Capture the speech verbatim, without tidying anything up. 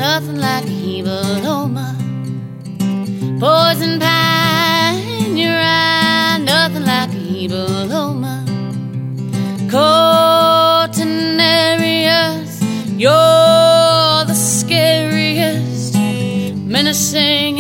nothing like a hebeloma. Poison pie in your eye, nothing like a hebeloma. Cortinarius, you're the scariest, menacing